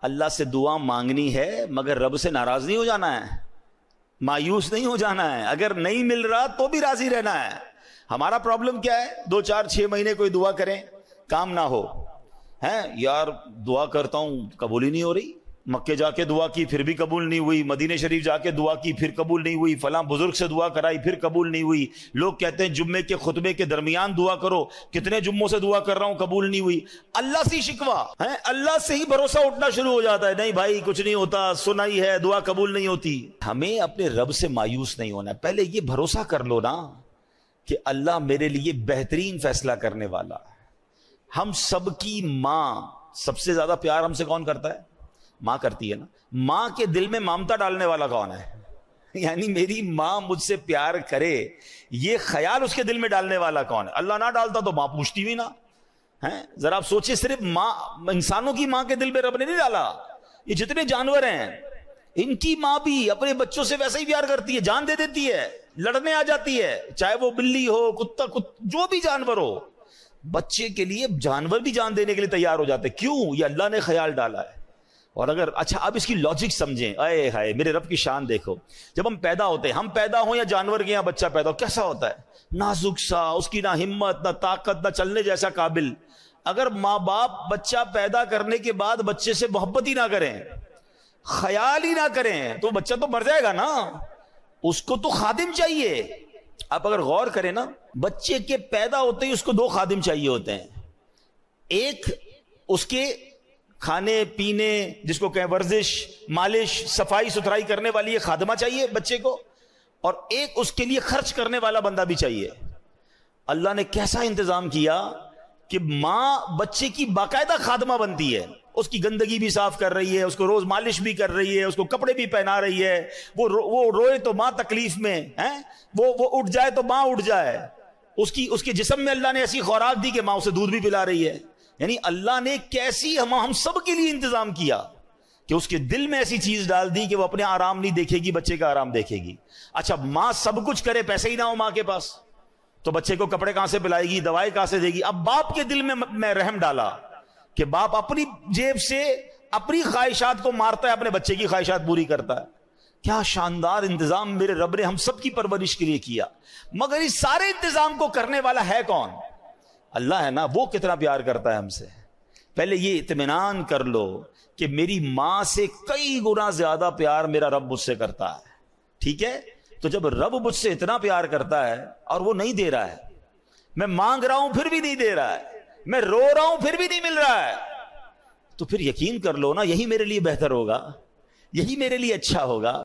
اللہ سے دعا مانگنی ہے مگر رب سے ناراض نہیں ہو جانا ہے، مایوس نہیں ہو جانا ہے، اگر نہیں مل رہا تو بھی راضی رہنا ہے۔ ہمارا پرابلم کیا ہے؟ 2 4 6 مہینے کوئی دعا کریں کام نہ ہو، ہیں یار دعا کرتا ہوں قبول ہی نہیں ہو رہی، مکے جا کے دعا کی پھر بھی قبول نہیں ہوئی، مدینہ شریف جا کے دعا کی پھر قبول نہیں ہوئی، فلاں بزرگ سے دعا کرائی پھر قبول نہیں ہوئی، لوگ کہتے ہیں جمعے کے خطبے کے درمیان دعا کرو، کتنے جمعوں سے دعا کر رہا ہوں قبول نہیں ہوئی۔ اللہ سے شکوا ہے، اللہ سے ہی بھروسہ اٹھنا شروع ہو جاتا ہے، نہیں بھائی کچھ نہیں ہوتا، سنا ہی ہے دعا قبول نہیں ہوتی۔ ہمیں اپنے رب سے مایوس نہیں ہونا، پہلے یہ بھروسہ کر لو نا کہ اللہ میرے لیے بہترین فیصلہ کرنے والا۔ ہم سب کی ماں، سب سے زیادہ پیار ہم سے کون کرتا ہے؟ ماں کرتی ہے نا۔ ماں کے دل میں ممتا ڈالنے والا کون ہے؟ یعنی میری ماں مجھ سے پیار کرے یہ خیال اس کے دل میں ڈالنے والا کون ہے؟ اللہ نہ ڈالتا تو ماں پوچھتی بھی نہ ہے۔ ذرا آپ سوچیں، صرف ماں، انسانوں کی ماں کے دل میں رب نے نہیں ڈالا، یہ جتنے جانور ہیں ان کی ماں بھی اپنے بچوں سے ویسا ہی پیار کرتی ہے، جان دے دیتی ہے، لڑنے آ جاتی ہے، چاہے وہ بلی ہو، کتا جو بھی جانور ہو، بچے کے لیے جانور بھی جان دینے کے لیے تیار ہو جاتے۔ کیوں؟ یہ اللہ نے خیال ڈالا ہے۔ اور اگر اچھا اب اس کی لاجک سمجھیں، اے ہائے میرے رب کی شان دیکھو، جب ہم پیدا ہوتے ہیں، ہم پیدا ہوں یا جانور کے یہاں بچہ پیدا ہو، کیسا ہوتا ہے؟ نازک سا، اس کی نہ ہمت نہ طاقت نہ چلنے جیسا قابل۔ اگر ماں باپ بچہ پیدا کرنے کے بعد بچے سے محبت ہی نہ کریں، خیال ہی نہ کریں، تو بچہ تو مر جائے گا نا، اس کو تو خادم چاہیے۔ آپ اگر غور کریں نا، بچے کے پیدا ہوتے ہی اس کو 2 خادم چاہیے ہوتے ہیں، ایک اس کے کھانے پینے، جس کو کہیں ورزش، مالش، صفائی ستھرائی کرنے والی ایک خادمہ چاہیے بچے کو، اور ایک اس کے لیے خرچ کرنے والا بندہ بھی چاہیے۔ اللہ نے کیسا انتظام کیا کہ ماں بچے کی باقاعدہ خادمہ بنتی ہے، اس کی گندگی بھی صاف کر رہی ہے، اس کو روز مالش بھی کر رہی ہے، اس کو کپڑے بھی پہنا رہی ہے، وہ روئے تو ماں تکلیف میں ہے، وہ اٹھ جائے تو ماں اٹھ جائے، اس کے جسم میں اللہ نے ایسی خوراک دی کہ ماں اسے دودھ بھی پلا رہی ہے۔ یعنی اللہ نے کیسی ہم سب کے لیے انتظام کیا کہ اس کے دل میں ایسی چیز ڈال دی کہ وہ اپنے آرام نہیں دیکھے گی، بچے کا آرام دیکھے گی۔ اچھا ماں سب کچھ کرے، پیسے ہی نہ ہو ماں کے پاس، تو بچے کو کپڑے کہاں سے پلائے گی، دوائی کہاں سے دے گی؟ اب باپ کے دل میں رحم ڈالا کہ باپ اپنی جیب سے اپنی خواہشات کو مارتا ہے، اپنے بچے کی خواہشات پوری کرتا ہے۔ کیا شاندار انتظام میرے رب نے ہم سب کی پرورش کے لیے کیا۔ مگر اس سارے انتظام کو کرنے والا ہے کون؟ اللہ ہے نا۔ وہ کتنا پیار کرتا ہے ہم سے۔ پہلے یہ اطمینان کر لو کہ میری ماں سے کئی گنا زیادہ پیار میرا رب مجھ سے کرتا ہے، ٹھیک ہے؟ تو جب رب مجھ سے اتنا پیار کرتا ہے اور وہ نہیں دے رہا ہے، میں مانگ رہا ہوں پھر بھی نہیں دے رہا ہے، میں رو رہا ہوں پھر بھی نہیں مل رہا ہے، تو پھر یقین کر لو نا، یہی میرے لیے بہتر ہوگا، یہی میرے لیے اچھا ہوگا۔